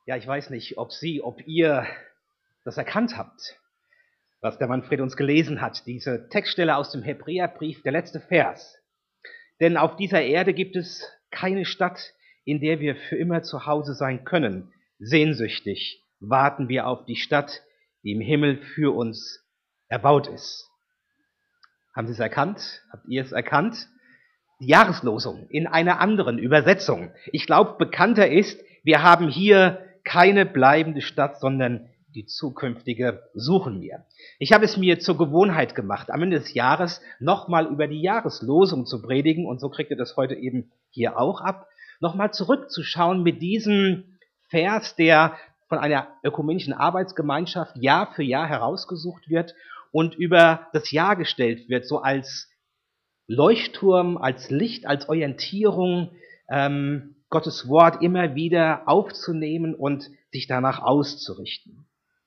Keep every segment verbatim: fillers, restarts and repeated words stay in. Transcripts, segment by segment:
Ja, ich weiß nicht, ob Sie, ob ihr das erkannt habt, was der Manfred uns gelesen hat. Diese Textstelle aus dem Hebräerbrief, der letzte Vers. Denn auf dieser Erde gibt es keine Stadt, in der wir für immer zu Hause sein können. Sehnsüchtig warten wir auf die Stadt, die im Himmel für uns erbaut ist. Haben Sie es erkannt? Habt ihr es erkannt? Die Jahreslosung in einer anderen Übersetzung. Ich glaube, bekannter ist, wir haben hier keine bleibende Stadt, sondern die zukünftige suchen wir. Ich habe es mir zur Gewohnheit gemacht, am Ende des Jahres nochmal über die Jahreslosung zu predigen, und so kriegt ihr das heute eben hier auch ab, nochmal zurückzuschauen mit diesem Vers, der von einer ökumenischen Arbeitsgemeinschaft Jahr für Jahr herausgesucht wird und über das Jahr gestellt wird, so als Leuchtturm, als Licht, als Orientierung, ähm, Gottes Wort immer wieder aufzunehmen und sich danach auszurichten.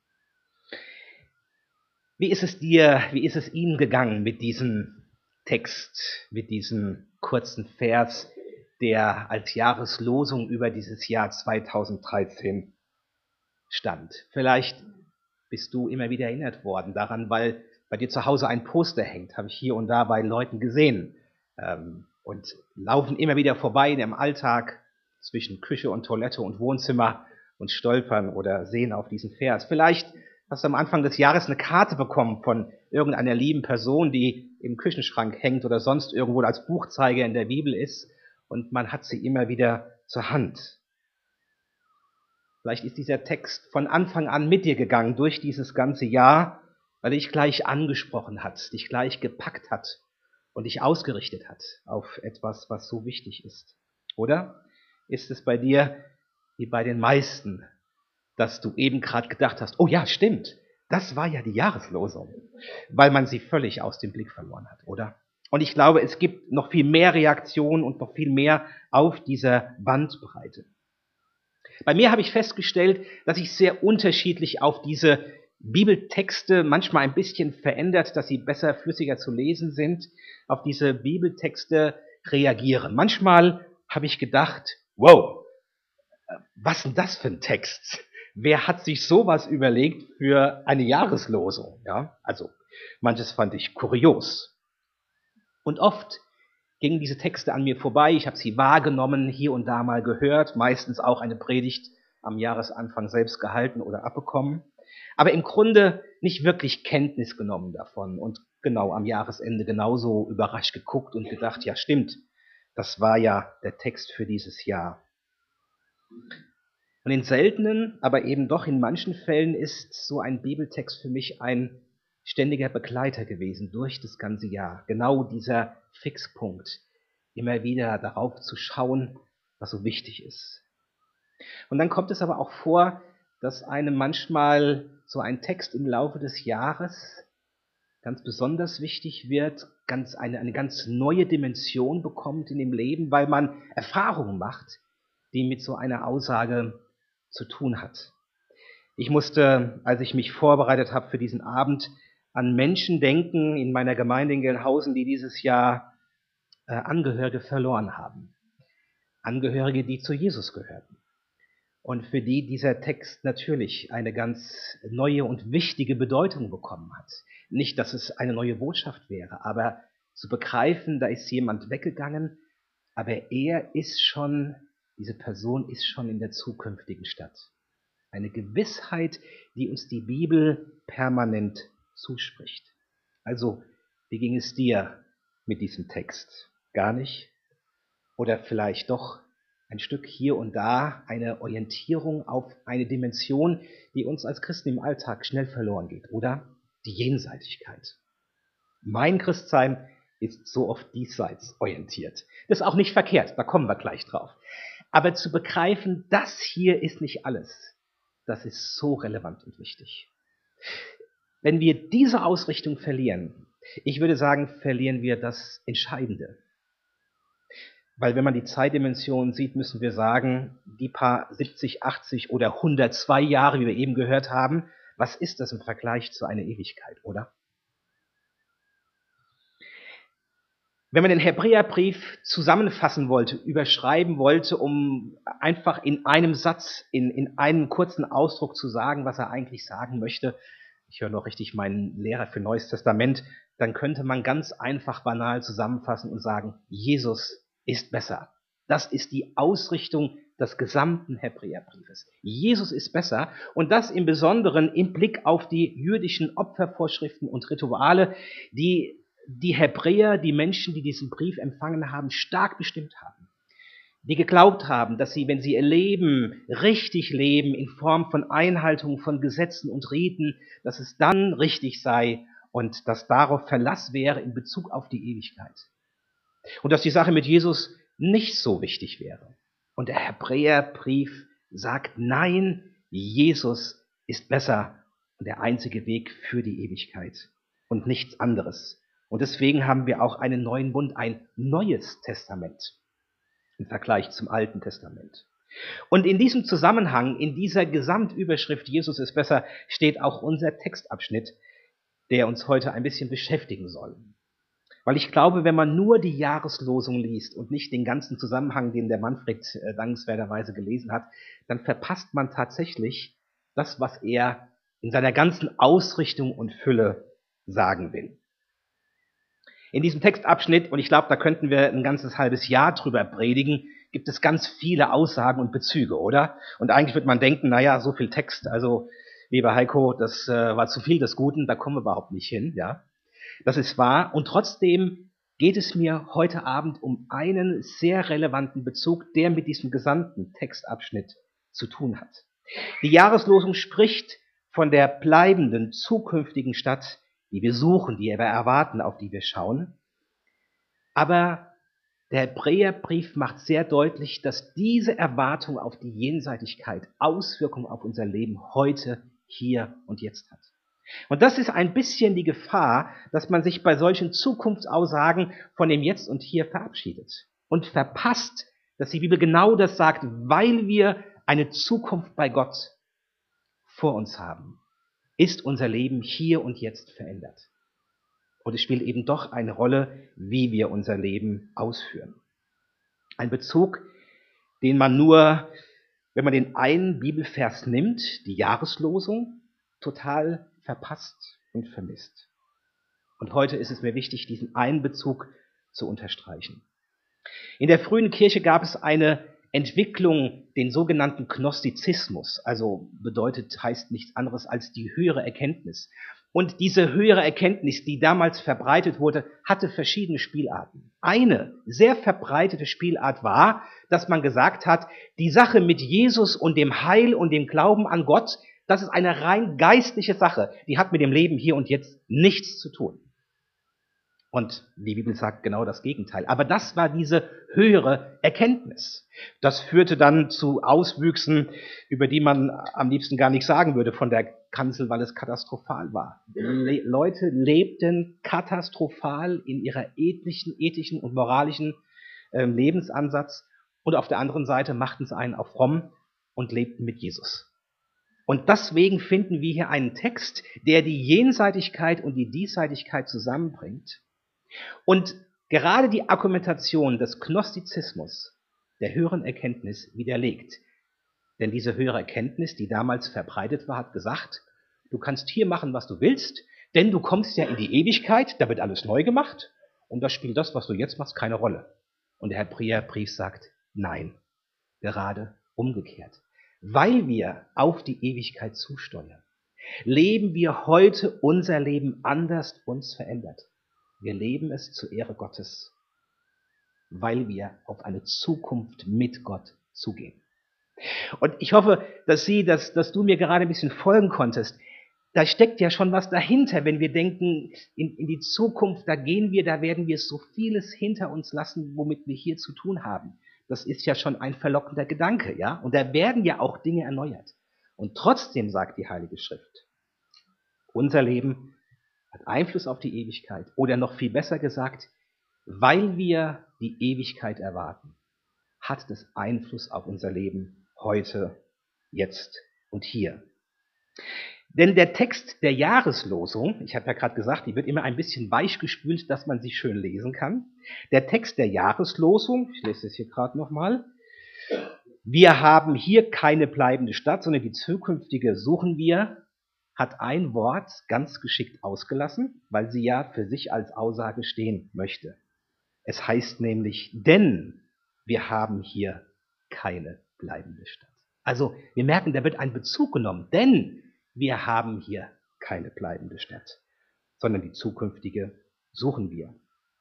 Wie ist es dir, wie ist es Ihnen gegangen mit diesem Text, mit diesem kurzen Vers, der als Jahreslosung über dieses Jahr zweitausenddreizehn stand? Vielleicht bist du immer wieder erinnert worden daran, weil bei dir zu Hause ein Poster hängt, habe ich hier und da bei Leuten gesehen, ähm, und laufen immer wieder vorbei in ihrem Alltag zwischen Küche und Toilette und Wohnzimmer und stolpern oder sehen auf diesen Vers. Vielleicht hast du am Anfang des Jahres eine Karte bekommen von irgendeiner lieben Person, die im Küchenschrank hängt oder sonst irgendwo als Buchzeiger in der Bibel ist, und man hat sie immer wieder zur Hand. Vielleicht ist dieser Text von Anfang an mit dir gegangen durch dieses ganze Jahr, weil er dich gleich angesprochen hat, dich gleich gepackt hat und dich ausgerichtet hat auf etwas, was so wichtig ist. Oder ist es bei dir, wie bei den meisten, dass du eben gerade gedacht hast, oh ja, stimmt, das war ja die Jahreslosung, weil man sie völlig aus dem Blick verloren hat, oder? Und ich glaube, es gibt noch viel mehr Reaktionen und noch viel mehr auf dieser Bandbreite. Bei mir habe ich festgestellt, dass ich sehr unterschiedlich auf diese Bibeltexte, manchmal ein bisschen verändert, dass sie besser, flüssiger zu lesen sind, auf diese Bibeltexte reagiere. Manchmal habe ich gedacht, wow, was ist denn das für ein Text? Wer hat sich sowas überlegt für eine Jahreslosung? Ja, also manches fand ich kurios. Und oft gingen diese Texte an mir vorbei, ich habe sie wahrgenommen, hier und da mal gehört, meistens auch eine Predigt am Jahresanfang selbst gehalten oder abbekommen, aber im Grunde nicht wirklich Kenntnis genommen davon und genau am Jahresende genauso überrascht geguckt und gedacht, ja stimmt, das war ja der Text für dieses Jahr. Und in seltenen, aber eben doch in manchen Fällen ist so ein Bibeltext für mich ein ständiger Begleiter gewesen durch das ganze Jahr. Genau dieser Fixpunkt, immer wieder darauf zu schauen, was so wichtig ist. Und dann kommt es aber auch vor, dass einem manchmal so ein Text im Laufe des Jahres ganz besonders wichtig wird, ganz eine, eine ganz neue Dimension bekommt in dem Leben, weil man Erfahrungen macht, die mit so einer Aussage zu tun hat. Ich musste, als ich mich vorbereitet habe für diesen Abend, an Menschen denken in meiner Gemeinde in Gelnhausen, die dieses Jahr äh, Angehörige verloren haben. Angehörige, die zu Jesus gehörten. Und für die dieser Text natürlich eine ganz neue und wichtige Bedeutung bekommen hat. Nicht, dass es eine neue Botschaft wäre, aber zu begreifen, da ist jemand weggegangen, aber er ist schon, diese Person ist schon in der zukünftigen Stadt. Eine Gewissheit, die uns die Bibel permanent zuspricht. Also, wie ging es dir mit diesem Text? Gar nicht? Oder vielleicht doch ein Stück hier und da eine Orientierung auf eine Dimension, die uns als Christen im Alltag schnell verloren geht, oder? Die Jenseitigkeit. Mein Christsein ist so oft diesseits orientiert. Das ist auch nicht verkehrt, da kommen wir gleich drauf. Aber zu begreifen, das hier ist nicht alles, das ist so relevant und wichtig. Wenn wir diese Ausrichtung verlieren, ich würde sagen, verlieren wir das Entscheidende. Weil wenn man die Zeitdimension sieht, müssen wir sagen, die paar siebzig, achtzig oder hundertzwei Jahre, wie wir eben gehört haben, was ist das im Vergleich zu einer Ewigkeit, oder? Wenn man den Hebräerbrief zusammenfassen wollte, überschreiben wollte, um einfach in einem Satz, in, in einem kurzen Ausdruck zu sagen, was er eigentlich sagen möchte, ich höre noch richtig meinen Lehrer für Neues Testament, dann könnte man ganz einfach banal zusammenfassen und sagen, Jesus ist besser. Das ist die Ausrichtung des gesamten Hebräerbriefes. Jesus ist besser, und das im Besonderen im Blick auf die jüdischen Opfervorschriften und Rituale, die die Hebräer, die Menschen, die diesen Brief empfangen haben, stark bestimmt haben. Die geglaubt haben, dass sie, wenn sie ihr Leben richtig leben, in Form von Einhaltung von Gesetzen und Riten, dass es dann richtig sei und dass darauf Verlass wäre in Bezug auf die Ewigkeit. Und dass die Sache mit Jesus nicht so wichtig wäre. Und der Hebräerbrief sagt, nein, Jesus ist besser und der einzige Weg für die Ewigkeit und nichts anderes. Und deswegen haben wir auch einen neuen Bund, ein neues Testament im Vergleich zum Alten Testament. Und in diesem Zusammenhang, in dieser Gesamtüberschrift Jesus ist besser, steht auch unser Textabschnitt, der uns heute ein bisschen beschäftigen soll. Weil ich glaube, wenn man nur die Jahreslosung liest und nicht den ganzen Zusammenhang, den der Manfred äh, dankenswerterweise gelesen hat, dann verpasst man tatsächlich das, was er in seiner ganzen Ausrichtung und Fülle sagen will. In diesem Textabschnitt, und ich glaube, da könnten wir ein ganzes halbes Jahr drüber predigen, gibt es ganz viele Aussagen und Bezüge, oder? Und eigentlich wird man denken, naja, so viel Text, also lieber Heiko, das äh, war zu viel des Guten, da kommen wir überhaupt nicht hin, ja? Das ist wahr, und trotzdem geht es mir heute Abend um einen sehr relevanten Bezug, der mit diesem gesamten Textabschnitt zu tun hat. Die Jahreslosung spricht von der bleibenden, zukünftigen Stadt, die wir suchen, die wir erwarten, auf die wir schauen. Aber der Hebräerbrief macht sehr deutlich, dass diese Erwartung auf die Jenseitigkeit Auswirkungen auf unser Leben heute, hier und jetzt hat. Und das ist ein bisschen die Gefahr, dass man sich bei solchen Zukunftsaussagen von dem Jetzt und Hier verabschiedet und verpasst, dass die Bibel genau das sagt, weil wir eine Zukunft bei Gott vor uns haben, ist unser Leben hier und jetzt verändert. Und es spielt eben doch eine Rolle, wie wir unser Leben ausführen. Ein Bezug, den man nur, wenn man den einen Bibelvers nimmt, die Jahreslosung, total verpasst und vermisst. Und heute ist es mir wichtig, diesen einen Bezug zu unterstreichen. In der frühen Kirche gab es eine Entwicklung, den sogenannten Gnostizismus, also bedeutet, heißt nichts anderes als die höhere Erkenntnis. Und diese höhere Erkenntnis, die damals verbreitet wurde, hatte verschiedene Spielarten. Eine sehr verbreitete Spielart war, dass man gesagt hat, die Sache mit Jesus und dem Heil und dem Glauben an Gott, das ist eine rein geistliche Sache, die hat mit dem Leben hier und jetzt nichts zu tun. Und die Bibel sagt genau das Gegenteil. Aber das war diese höhere Erkenntnis. Das führte dann zu Auswüchsen, über die man am liebsten gar nicht sagen würde von der Kanzel, weil es katastrophal war. Le- Leute lebten katastrophal in ihrer ethischen, ethischen und moralischen äh, Lebensansatz, und auf der anderen Seite machten sie einen auf fromm und lebten mit Jesus. Und deswegen finden wir hier einen Text, der die Jenseitigkeit und die Diesseitigkeit zusammenbringt. Und gerade die Argumentation des Gnostizismus, der höheren Erkenntnis, widerlegt. Denn diese höhere Erkenntnis, die damals verbreitet war, hat gesagt, du kannst hier machen, was du willst, denn du kommst ja in die Ewigkeit, da wird alles neu gemacht und da spielt das, was du jetzt machst, keine Rolle. Und der Hebräerbrief sagt, nein, gerade umgekehrt. Weil wir auf die Ewigkeit zusteuern, leben wir heute unser Leben anders uns verändert. Wir leben es zur Ehre Gottes, weil wir auf eine Zukunft mit Gott zugehen. Und ich hoffe, dass Sie, dass, dass du mir gerade ein bisschen folgen konntest. Da steckt ja schon was dahinter, wenn wir denken, in, in die Zukunft, da gehen wir, da werden wir so vieles hinter uns lassen, womit wir hier zu tun haben. Das ist ja schon ein verlockender Gedanke, ja? Und da werden ja auch Dinge erneuert. Und trotzdem sagt die Heilige Schrift, unser Leben hat Einfluss auf die Ewigkeit. Oder noch viel besser gesagt, weil wir die Ewigkeit erwarten, hat das Einfluss auf unser Leben heute, jetzt und hier. Denn der Text der Jahreslosung, ich habe ja gerade gesagt, die wird immer ein bisschen weichgespült, dass man sie schön lesen kann. Der Text der Jahreslosung, ich lese es hier gerade nochmal, wir haben hier keine bleibende Stadt, sondern die zukünftige suchen wir, hat ein Wort ganz geschickt ausgelassen, weil sie ja für sich als Aussage stehen möchte. Es heißt nämlich, denn wir haben hier keine bleibende Stadt. Also wir merken, da wird ein Bezug genommen, denn wir haben hier keine bleibende Stadt, sondern die zukünftige suchen wir.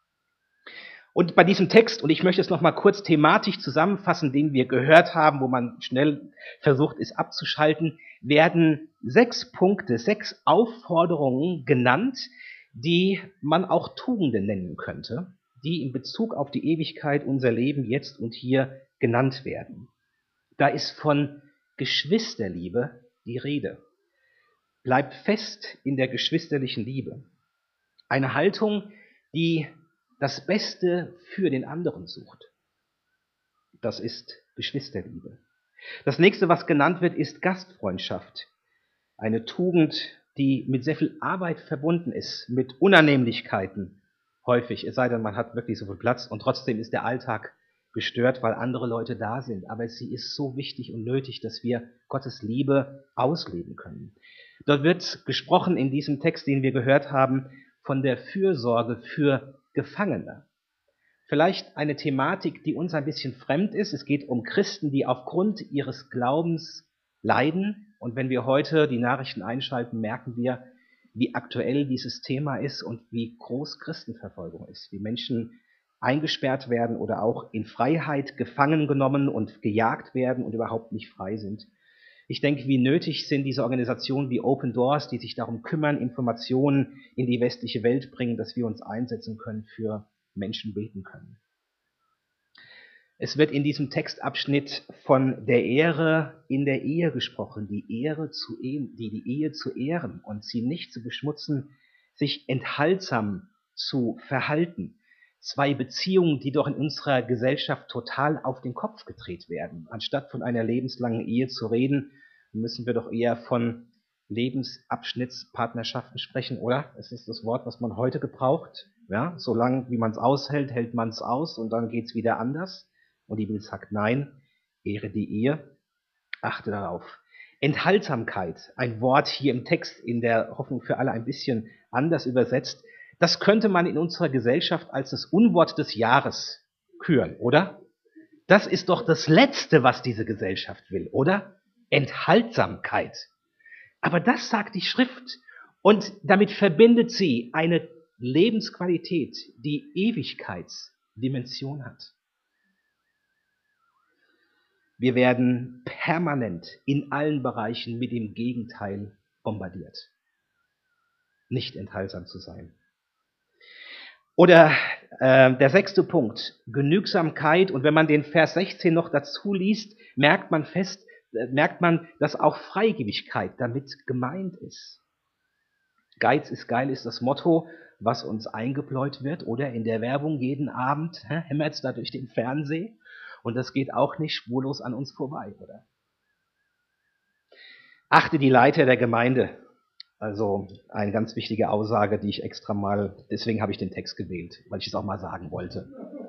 Und bei diesem Text, und ich möchte es nochmal kurz thematisch zusammenfassen, den wir gehört haben, wo man schnell versucht ist abzuschalten, werden sechs Punkte, sechs Aufforderungen genannt, die man auch Tugenden nennen könnte, die in Bezug auf die Ewigkeit unser Leben jetzt und hier genannt werden. Da ist von Geschwisterliebe die Rede. Bleibt fest in der geschwisterlichen Liebe. Eine Haltung, die das Beste für den anderen sucht. Das ist Geschwisterliebe. Das nächste, was genannt wird, ist Gastfreundschaft. Eine Tugend, die mit sehr viel Arbeit verbunden ist, mit Unannehmlichkeiten häufig, es sei denn, man hat wirklich so viel Platz und trotzdem ist der Alltag gestört, weil andere Leute da sind. Aber sie ist so wichtig und nötig, dass wir Gottes Liebe ausleben können. Dort wird gesprochen in diesem Text, den wir gehört haben, von der Fürsorge für Gefangene. Vielleicht eine Thematik, die uns ein bisschen fremd ist. Es geht um Christen, die aufgrund ihres Glaubens leiden. Und wenn wir heute die Nachrichten einschalten, merken wir, wie aktuell dieses Thema ist und wie groß Christenverfolgung ist. Wie Menschen eingesperrt werden oder auch in Freiheit gefangen genommen und gejagt werden und überhaupt nicht frei sind. Ich denke, wie nötig sind diese Organisationen wie Open Doors, die sich darum kümmern, Informationen in die westliche Welt bringen, dass wir uns einsetzen können, für Menschen beten können. Es wird in diesem Textabschnitt von der Ehre in der Ehe gesprochen, die Ehre zu ehren, die, die Ehe zu ehren und sie nicht zu beschmutzen, sich enthaltsam zu verhalten. Zwei Beziehungen, die doch in unserer Gesellschaft total auf den Kopf gedreht werden. Anstatt von einer lebenslangen Ehe zu reden, müssen wir doch eher von Lebensabschnittspartnerschaften sprechen, oder? Es ist das Wort, was man heute gebraucht. Ja, solange wie man es aushält, hält man es aus und dann geht es wieder anders. Und die Bibel sagt, nein, ehre die Ehe, achte darauf. Enthaltsamkeit, ein Wort hier im Text in der Hoffnung für alle ein bisschen anders übersetzt, das könnte man in unserer Gesellschaft als das Unwort des Jahres küren, oder? Das ist doch das Letzte, was diese Gesellschaft will, oder? Enthaltsamkeit. Aber das sagt die Schrift und damit verbindet sie eine Lebensqualität, die Ewigkeitsdimension hat. Wir werden permanent in allen Bereichen mit dem Gegenteil bombardiert. Nicht enthaltsam zu sein. Oder äh, der sechste Punkt, Genügsamkeit. Und wenn man den Vers sechzehn noch dazu liest, merkt man fest, äh, merkt man, dass auch Freigebigkeit damit gemeint ist. Geiz ist geil ist das Motto, was uns eingebläut wird, oder in der Werbung jeden Abend hä, hämmert es da durch den Fernseher. Und das geht auch nicht spurlos an uns vorbei, oder? Achte die Leiter der Gemeinde. Also eine ganz wichtige Aussage, die ich extra mal, deswegen habe ich den Text gewählt, weil ich es auch mal sagen wollte.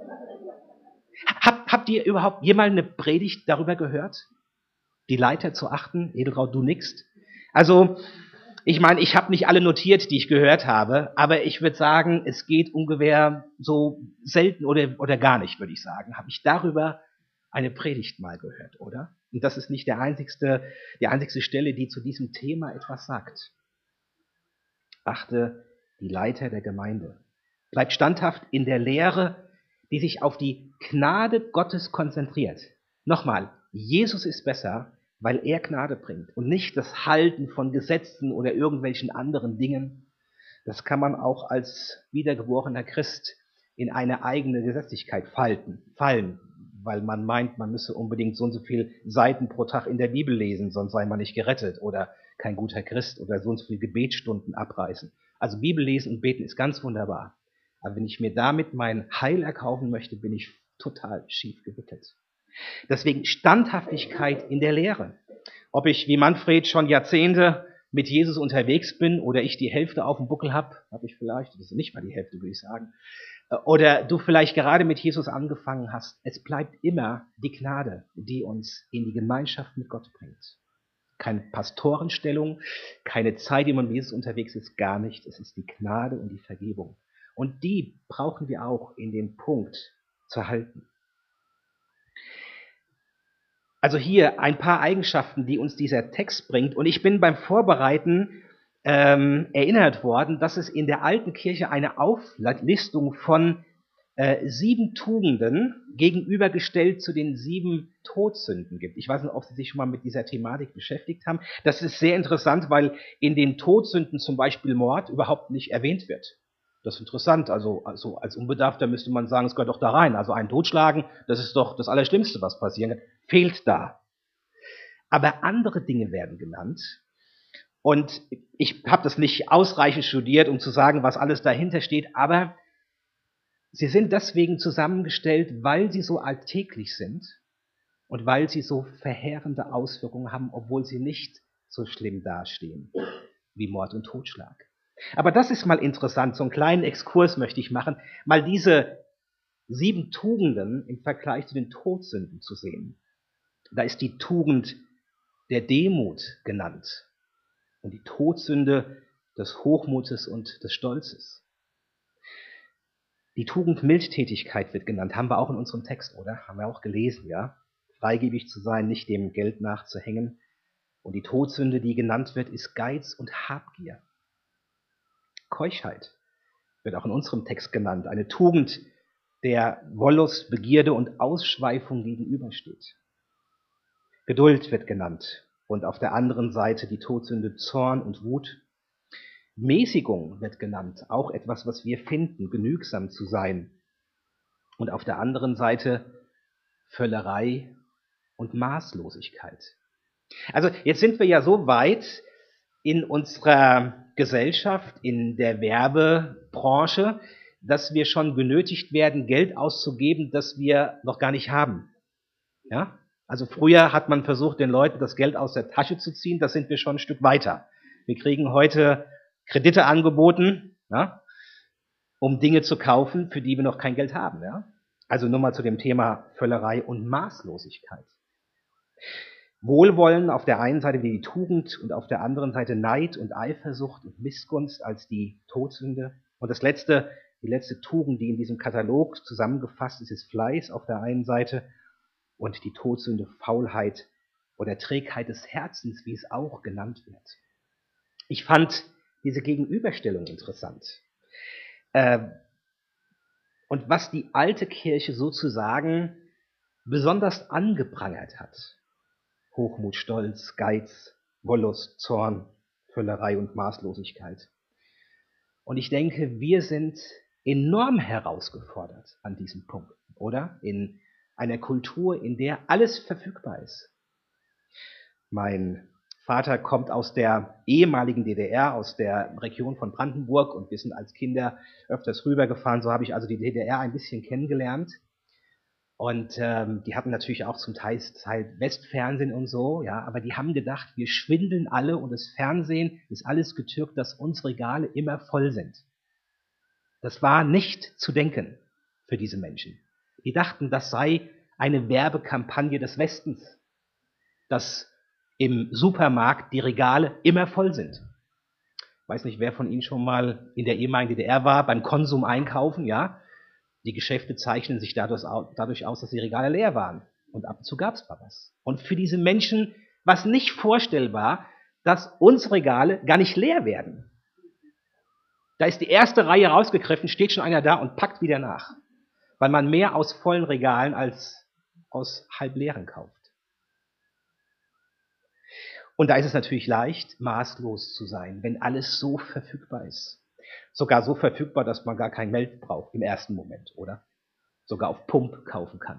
Hab, habt ihr überhaupt jemals eine Predigt darüber gehört? Die Leiter zu achten? Edeltraud, du nickst. Also, ich meine, ich habe nicht alle notiert, die ich gehört habe, aber ich würde sagen, es geht ungefähr so selten oder, oder gar nicht, würde ich sagen, habe ich darüber eine Predigt mal gehört, oder? Und das ist nicht der einzigste, die einzigste Stelle, die zu diesem Thema etwas sagt. Achte die Leiter der Gemeinde. Bleib standhaft in der Lehre, die sich auf die Gnade Gottes konzentriert. Nochmal, Jesus ist besser, weil er Gnade bringt und nicht das Halten von Gesetzen oder irgendwelchen anderen Dingen. Das kann man auch als wiedergeborener Christ in eine eigene Gesetzlichkeit falten, fallen, weil man meint, man müsse unbedingt so und so viele Seiten pro Tag in der Bibel lesen, sonst sei man nicht gerettet oder kein guter Christ oder so und so viele Gebetsstunden abreißen. Also Bibel lesen und beten ist ganz wunderbar. Aber wenn ich mir damit mein Heil erkaufen möchte, bin ich total schief gewickelt. Deswegen Standhaftigkeit in der Lehre. Ob ich wie Manfred schon Jahrzehnte mit Jesus unterwegs bin oder ich die Hälfte auf dem Buckel habe, habe ich vielleicht, das ist nicht mal die Hälfte, würde ich sagen, oder du vielleicht gerade mit Jesus angefangen hast, es bleibt immer die Gnade, die uns in die Gemeinschaft mit Gott bringt. Keine Pastorenstellung, keine Zeit, die man mit Jesus unterwegs ist, gar nicht. Es ist die Gnade und die Vergebung. Und die brauchen wir auch in dem Punkt zu halten. Also hier ein paar Eigenschaften, die uns dieser Text bringt. Und ich bin beim Vorbereiten ähm, erinnert worden, dass es in der alten Kirche eine Auflistung von äh, sieben Tugenden gegenübergestellt zu den sieben Todsünden gibt. Ich weiß nicht, ob Sie sich schon mal mit dieser Thematik beschäftigt haben. Das ist sehr interessant, weil in den Todsünden zum Beispiel Mord überhaupt nicht erwähnt wird. Das ist interessant. Also, also als Unbedarfter müsste man sagen, es gehört doch da rein. Also ein Totschlagen, das ist doch das Allerschlimmste, was passieren kann. Fehlt da. Aber andere Dinge werden genannt. Und ich habe das nicht ausreichend studiert, um zu sagen, was alles dahinter steht, aber sie sind deswegen zusammengestellt, weil sie so alltäglich sind und weil sie so verheerende Auswirkungen haben, obwohl sie nicht so schlimm dastehen wie Mord und Totschlag. Aber das ist mal interessant, so einen kleinen Exkurs möchte ich machen, mal diese sieben Tugenden im Vergleich zu den Todsünden zu sehen. Da ist die Tugend der Demut genannt und die Todsünde des Hochmutes und des Stolzes. Die Tugend Mildtätigkeit wird genannt, haben wir auch in unserem Text, oder? Haben wir auch gelesen, ja? Freigebig zu sein, nicht dem Geld nachzuhängen. Und die Todsünde, die genannt wird, ist Geiz und Habgier. Keuschheit wird auch in unserem Text genannt, eine Tugend, der Wollust, Begierde und Ausschweifung gegenübersteht. Geduld wird genannt und auf der anderen Seite die Todsünde Zorn und Wut. Mäßigung wird genannt, auch etwas, was wir finden, genügsam zu sein. Und auf der anderen Seite Völlerei und Maßlosigkeit. Also jetzt sind wir ja so weit in unserer Gesellschaft, in der Werbebranche, dass wir schon genötigt werden, Geld auszugeben, das wir noch gar nicht haben. Ja? Also früher hat man versucht, den Leuten das Geld aus der Tasche zu ziehen, da sind wir schon ein Stück weiter. Wir kriegen heute Kredite angeboten, ja, um Dinge zu kaufen, für die wir noch kein Geld haben. Ja? Also nur mal zu dem Thema Völlerei und Maßlosigkeit. Wohlwollen auf der einen Seite wie die Tugend und auf der anderen Seite Neid und Eifersucht und Missgunst als die Todsünde. Und das letzte, die letzte Tugend, die in diesem Katalog zusammengefasst ist, ist Fleiß auf der einen Seite und die Todsünde Faulheit oder Trägheit des Herzens, wie es auch genannt wird. Ich fand diese Gegenüberstellung interessant. Und was die alte Kirche sozusagen besonders angeprangert hat, Hochmut, Stolz, Geiz, Wollust, Zorn, Völlerei und Maßlosigkeit. Und ich denke, wir sind enorm herausgefordert an diesem Punkt, oder? In einer Kultur, in der alles verfügbar ist. Mein Vater kommt aus der ehemaligen D D R, aus der Region von Brandenburg, und wir sind als Kinder öfters rübergefahren. So habe ich also die D D R ein bisschen kennengelernt. Und ähm, die hatten natürlich auch zum Teil, Teil Westfernsehen und so, ja, aber die haben gedacht, wir schwindeln alle und das Fernsehen ist alles getürkt, dass unsere Regale immer voll sind. Das war nicht zu denken für diese Menschen. Die dachten, das sei eine Werbekampagne des Westens, dass im Supermarkt die Regale immer voll sind. Ich weiß nicht, wer von Ihnen schon mal in der ehemaligen D D R war, beim Konsum einkaufen, ja. Die Geschäfte zeichnen sich dadurch aus, dass die Regale leer waren. Und ab und zu gab es mal was. Und für diese Menschen war es nicht vorstellbar, dass unsere Regale gar nicht leer werden. Da ist die erste Reihe rausgegriffen, steht schon einer da und packt wieder nach. Weil man mehr aus vollen Regalen als aus halb leeren kauft. Und da ist es natürlich leicht, maßlos zu sein, wenn alles so verfügbar ist. Sogar so verfügbar, dass man gar kein Geld braucht im ersten Moment, oder? Sogar auf Pump kaufen kann.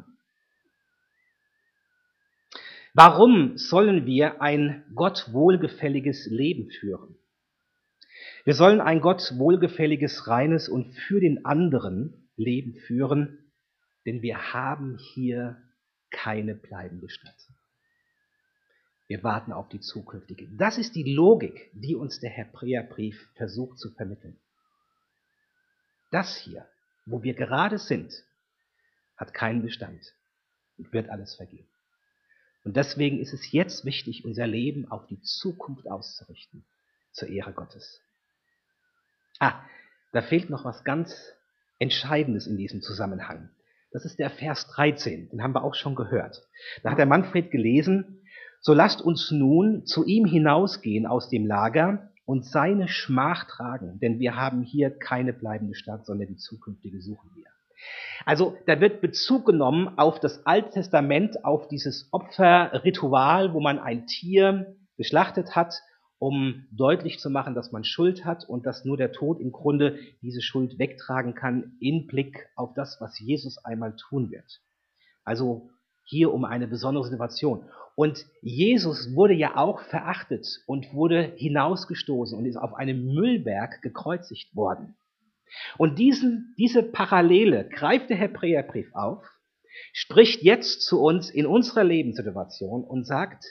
Warum sollen wir ein Gott wohlgefälliges Leben führen? Wir sollen ein Gott wohlgefälliges, reines und für den anderen Leben führen, denn wir haben hier keine bleibende Stadt. Wir warten auf die zukünftige. Das ist die Logik, die uns der Hebräerbrief versucht zu vermitteln. Das hier, wo wir gerade sind, hat keinen Bestand und wird alles vergehen. Und deswegen ist es jetzt wichtig, unser Leben auf die Zukunft auszurichten, zur Ehre Gottes. Ah, da fehlt noch was ganz Entscheidendes in diesem Zusammenhang. Das ist der Vers dreizehn, den haben wir auch schon gehört. Da hat der Manfred gelesen: So lasst uns nun zu ihm hinausgehen aus dem Lager und seine Schmach tragen, denn wir haben hier keine bleibende Stadt, sondern die zukünftige suchen wir. Also da wird Bezug genommen auf das Alte Testament, auf dieses Opferritual, wo man ein Tier geschlachtet hat, um deutlich zu machen, dass man Schuld hat und dass nur der Tod im Grunde diese Schuld wegtragen kann, in Blick auf das, was Jesus einmal tun wird. Also hier um eine besondere Situation. Und Jesus wurde ja auch verachtet und wurde hinausgestoßen und ist auf einem Müllberg gekreuzigt worden. Und diesen, diese Parallele greift der Hebräerbrief auf, spricht jetzt zu uns in unserer Lebenssituation und sagt: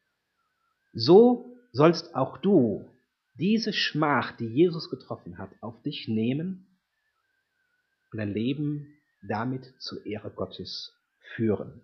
So sollst auch du diese Schmach, die Jesus getroffen hat, auf dich nehmen und dein Leben damit zur Ehre Gottes führen.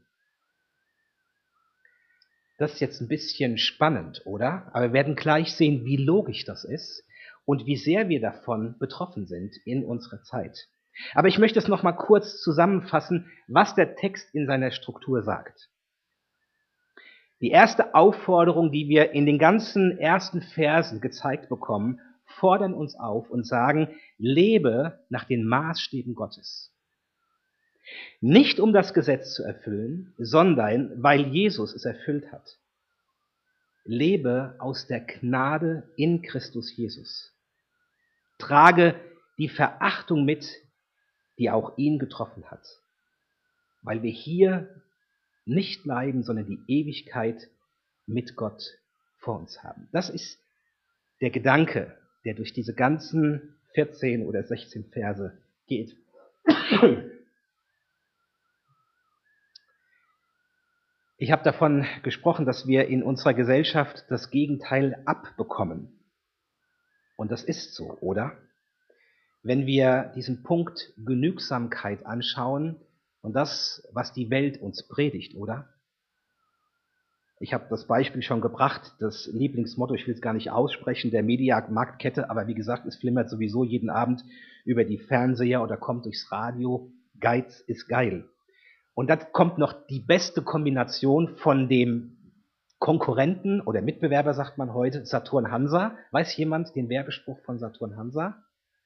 Das ist jetzt ein bisschen spannend, oder? Aber wir werden gleich sehen, wie logisch das ist und wie sehr wir davon betroffen sind in unserer Zeit. Aber ich möchte es noch mal kurz zusammenfassen, was der Text in seiner Struktur sagt. Die erste Aufforderung, die wir in den ganzen ersten Versen gezeigt bekommen, fordern uns auf und sagen: Lebe nach den Maßstäben Gottes. Nicht um das Gesetz zu erfüllen, sondern weil Jesus es erfüllt hat. Lebe aus der Gnade in Christus Jesus. Trage die Verachtung mit, die auch ihn getroffen hat, weil wir hier nicht bleiben, sondern die Ewigkeit mit Gott vor uns haben. Das ist der Gedanke, der durch diese ganzen vierzehn oder sechzehn Verse geht. Ich habe davon gesprochen, dass wir in unserer Gesellschaft das Gegenteil abbekommen. Und das ist so, oder? Wenn wir diesen Punkt Genügsamkeit anschauen und das, was die Welt uns predigt, oder? Ich habe das Beispiel schon gebracht, das Lieblingsmotto, ich will es gar nicht aussprechen, der Media-Marktkette, aber wie gesagt, es flimmert sowieso jeden Abend über die Fernseher oder kommt durchs Radio: Geiz ist geil. Und da kommt noch die beste Kombination von dem Konkurrenten oder Mitbewerber, sagt man heute, Saturn Hansa. Weiß jemand den Werbespruch von Saturn Hansa?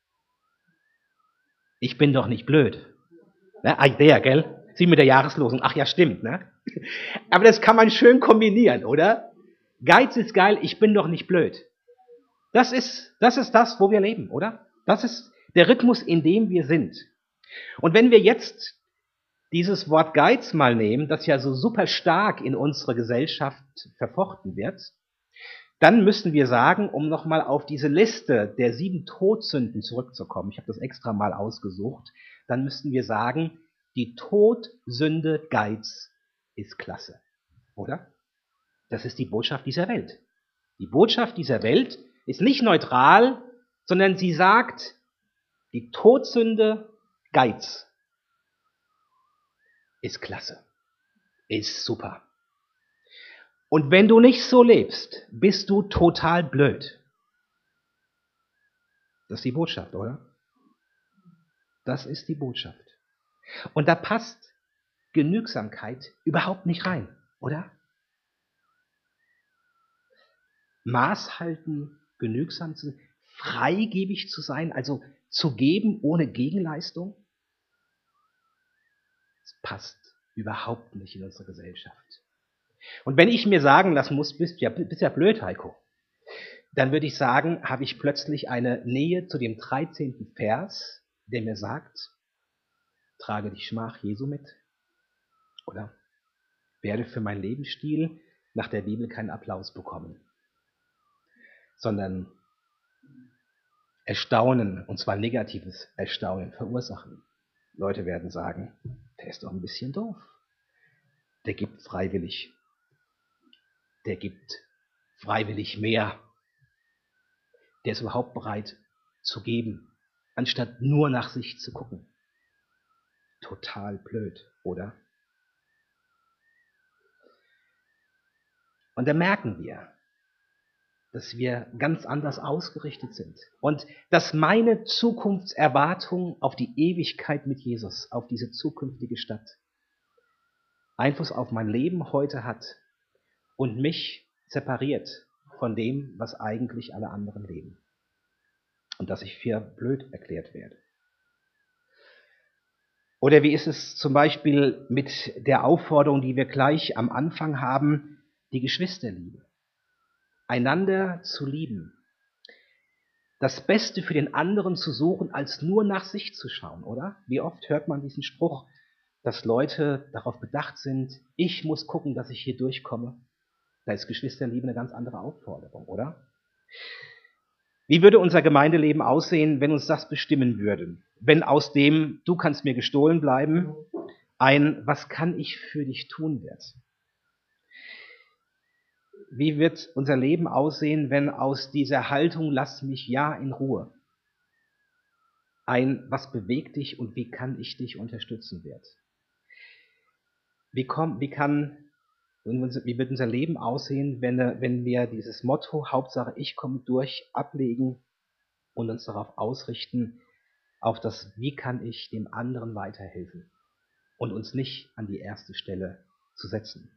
Ich bin doch nicht blöd. Ne? Ah, der, gell? Sie mit der Jahreslosung. Ach ja, stimmt, ne? Aber das kann man schön kombinieren, oder? Geiz ist geil, ich bin doch nicht blöd. Das ist, das ist das, wo wir leben, oder? Das ist der Rhythmus, in dem wir sind. Und wenn wir jetzt dieses Wort Geiz mal nehmen, das ja so super stark in unserer Gesellschaft verfochten wird, dann müssen wir sagen, um nochmal auf diese Liste der sieben Todsünden zurückzukommen, ich habe das extra mal ausgesucht, dann müssten wir sagen, die Todsünde Geiz ist klasse, oder? Das ist die Botschaft dieser Welt. Die Botschaft dieser Welt ist nicht neutral, sondern sie sagt, die Todsünde Geiz ist klasse, ist super. Und wenn du nicht so lebst, bist du total blöd. Das ist die Botschaft, oder? Das ist die Botschaft. Und da passt Genügsamkeit überhaupt nicht rein, oder? Maß halten, genügsam zu sein, freigebig zu sein, also zu geben ohne Gegenleistung, das passt überhaupt nicht in unsere Gesellschaft. Und wenn ich mir sagen lassen muss, bist ja, bist ja blöd, Heiko, dann würde ich sagen, habe ich plötzlich eine Nähe zu dem dreizehnten Vers, der mir sagt, trage die Schmach Jesu mit, oder werde für meinen Lebensstil nach der Bibel keinen Applaus bekommen, sondern Erstaunen, und zwar negatives Erstaunen, verursachen. Leute werden sagen, der ist doch ein bisschen doof. Der gibt freiwillig. der gibt freiwillig mehr. Der ist überhaupt bereit zu geben, anstatt nur nach sich zu gucken. Total blöd, oder? Und da merken wir, dass wir ganz anders ausgerichtet sind und dass meine Zukunftserwartung auf die Ewigkeit mit Jesus, auf diese zukünftige Stadt, Einfluss auf mein Leben heute hat und mich separiert von dem, was eigentlich alle anderen leben. Und dass ich für blöd erklärt werde. Oder wie ist es zum Beispiel mit der Aufforderung, die wir gleich am Anfang haben, die Geschwisterliebe. Einander zu lieben. Das Beste für den anderen zu suchen, als nur nach sich zu schauen, oder? Wie oft hört man diesen Spruch, dass Leute darauf bedacht sind, ich muss gucken, dass ich hier durchkomme. Da ist Geschwisterliebe eine ganz andere Aufforderung, oder? Wie würde unser Gemeindeleben aussehen, wenn uns das bestimmen würde? Wenn aus dem, du kannst mir gestohlen bleiben, ein, was kann ich für dich tun wird? Wie wird unser Leben aussehen, wenn aus dieser Haltung, lass mich ja in Ruhe, ein, was bewegt dich und wie kann ich dich unterstützen wird? Wie, komm, wie, kann, wie wird unser Leben aussehen, wenn, wenn wir dieses Motto, Hauptsache ich komme durch, ablegen und uns darauf ausrichten, auf das, wie kann ich dem anderen weiterhelfen und uns nicht an die erste Stelle zu setzen.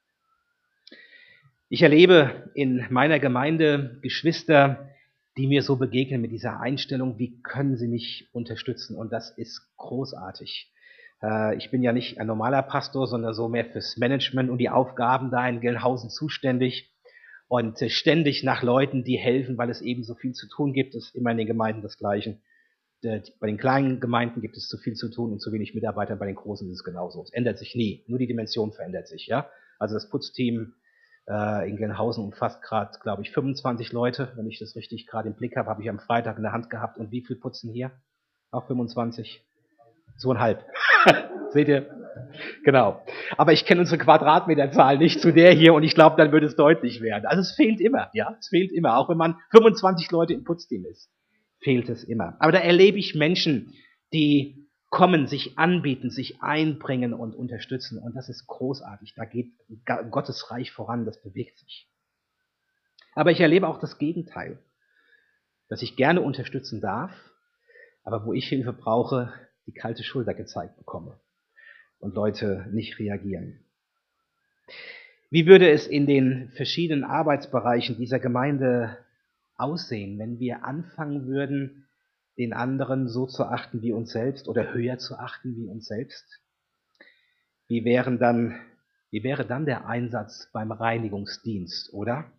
Ich erlebe in meiner Gemeinde Geschwister, die mir so begegnen mit dieser Einstellung, wie können sie mich unterstützen? Und das ist großartig. Ich bin ja nicht ein normaler Pastor, sondern so mehr fürs Management und die Aufgaben da in Gelnhausen zuständig und ständig nach Leuten, die helfen, weil es eben so viel zu tun gibt. Das ist immer in den Gemeinden das Gleiche. Bei den kleinen Gemeinden gibt es zu viel zu tun und zu wenig Mitarbeiter, bei den großen ist es genauso. Es ändert sich nie, nur die Dimension verändert sich. Ja? Also das Putzteam äh, in Gelnhausen umfasst gerade, glaube ich, fünfundzwanzig Leute, wenn ich das richtig gerade im Blick habe, habe ich am Freitag in der Hand gehabt. Und wie viel putzen hier? Auch fünfundzwanzig? So ein halb. Seht ihr? Genau. Aber ich kenne unsere Quadratmeterzahl nicht zu der hier und ich glaube, dann würde es deutlich werden. Also es fehlt immer, ja, es fehlt immer, auch wenn man fünfundzwanzig Leute im Putzteam ist. Fehlt es immer. Aber da erlebe ich Menschen, die kommen, sich anbieten, sich einbringen und unterstützen. Und das ist großartig. Da geht Gottes Reich voran, das bewegt sich. Aber ich erlebe auch das Gegenteil, dass ich gerne unterstützen darf, aber wo ich Hilfe brauche, die kalte Schulter gezeigt bekomme und Leute nicht reagieren. Wie würde es in den verschiedenen Arbeitsbereichen dieser Gemeinde aussehen, wenn wir anfangen würden, den anderen so zu achten wie uns selbst oder höher zu achten wie uns selbst? Wie, wären dann, wie wäre dann der Einsatz beim Reinigungsdienst, oder?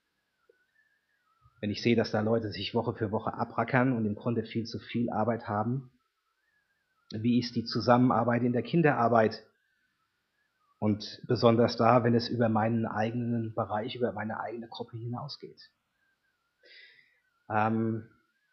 Wenn ich sehe, dass da Leute sich Woche für Woche abrackern und im Grunde viel zu viel Arbeit haben. Wie ist die Zusammenarbeit in der Kinderarbeit? Und besonders da, wenn es über meinen eigenen Bereich, über meine eigene Gruppe hinausgeht. Ähm,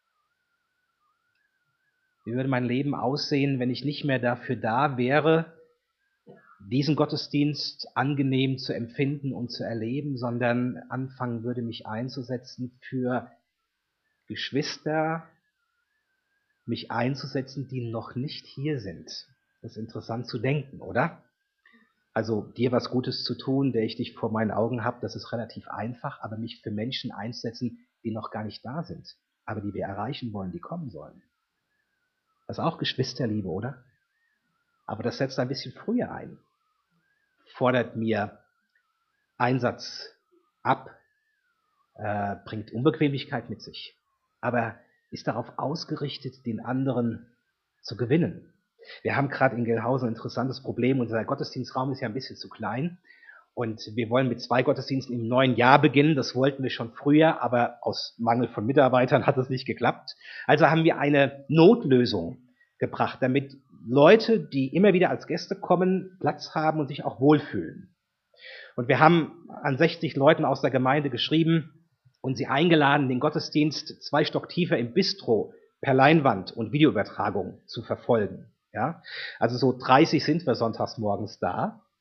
wie würde mein Leben aussehen, wenn ich nicht mehr dafür da wäre, diesen Gottesdienst angenehm zu empfinden und zu erleben, sondern anfangen würde, mich einzusetzen für Geschwister, mich einzusetzen, die noch nicht hier sind. Das ist interessant zu denken, oder? Also dir was Gutes zu tun, der ich dich vor meinen Augen habe, das ist relativ einfach, aber mich für Menschen einzusetzen, die noch gar nicht da sind, aber die wir erreichen wollen, die kommen sollen. Das ist auch Geschwisterliebe, oder? Aber das setzt ein bisschen früher ein. Fordert mir Einsatz ab, äh, bringt Unbequemlichkeit mit sich, aber ist darauf ausgerichtet, den anderen zu gewinnen. Wir haben gerade in Gelnhausen ein interessantes Problem. Unser Gottesdienstraum ist ja ein bisschen zu klein und wir wollen mit zwei Gottesdiensten im neuen Jahr beginnen. Das wollten wir schon früher, aber aus Mangel von Mitarbeitern hat es nicht geklappt. Also haben wir eine Notlösung gebracht, damit Leute, die immer wieder als Gäste kommen, Platz haben und sich auch wohlfühlen. Und wir haben an sechzig Leuten aus der Gemeinde geschrieben und sie eingeladen, den Gottesdienst zwei Stock tiefer im Bistro per Leinwand und Videoübertragung zu verfolgen. Ja? Also so dreißig sind wir sonntags morgens da.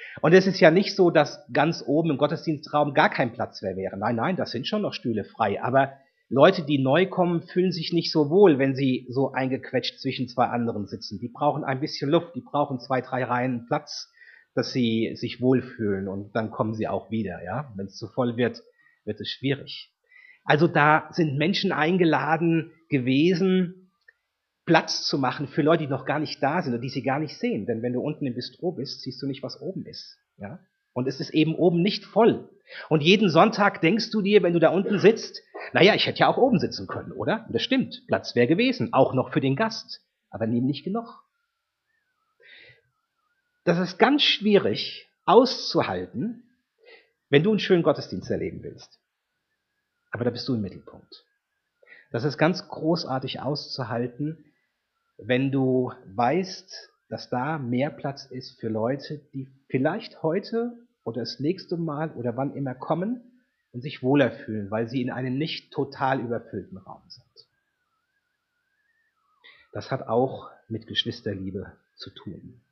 Und es ist ja nicht so, dass ganz oben im Gottesdienstraum gar kein Platz mehr wäre. Nein, nein, das sind schon noch Stühle frei. Aber Leute, die neu kommen, fühlen sich nicht so wohl, wenn sie so eingequetscht zwischen zwei anderen sitzen. Die brauchen ein bisschen Luft, die brauchen zwei, drei Reihen Platz, dass sie sich wohlfühlen. Und dann kommen sie auch wieder. Ja? Wenn es zu voll wird, wird es schwierig. Also da sind Menschen eingeladen gewesen, Platz zu machen für Leute, die noch gar nicht da sind und die sie gar nicht sehen. Denn wenn du unten im Bistro bist, siehst du nicht, was oben ist. Ja? Und es ist eben oben nicht voll. Und jeden Sonntag denkst du dir, wenn du da unten sitzt, naja, ich hätte ja auch oben sitzen können, oder? Und das stimmt, Platz wäre gewesen, auch noch für den Gast, aber nimm nicht genug. Das ist ganz schwierig auszuhalten, wenn du einen schönen Gottesdienst erleben willst. Aber da bist du im Mittelpunkt. Das ist ganz großartig auszuhalten, wenn du weißt, dass da mehr Platz ist für Leute, die vielleicht heute oder das nächste Mal oder wann immer kommen und sich wohler fühlen, weil sie in einem nicht total überfüllten Raum sind. Das hat auch mit Geschwisterliebe zu tun.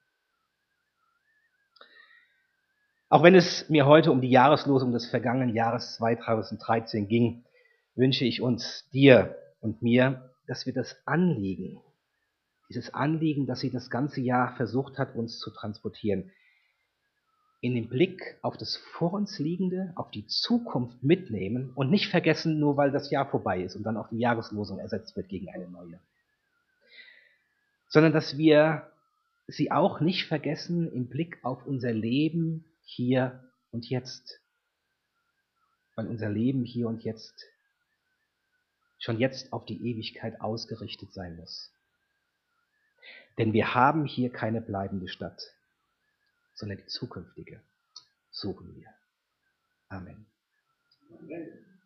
Auch wenn es mir heute um die Jahreslosung des vergangenen Jahres zweitausenddreizehn ging, wünsche ich uns, dir und mir, dass wir das Anliegen, dieses Anliegen, das sie das ganze Jahr versucht hat, uns zu transportieren, in den Blick auf das vor uns Liegende, auf die Zukunft mitnehmen und nicht vergessen, nur weil das Jahr vorbei ist und dann auch die Jahreslosung ersetzt wird gegen eine neue. Sondern dass wir sie auch nicht vergessen im Blick auf unser Leben hier und jetzt. Weil unser Leben hier und jetzt schon jetzt auf die Ewigkeit ausgerichtet sein muss. Denn wir haben hier keine bleibende Stadt, sondern die zukünftige suchen wir. Amen. Amen.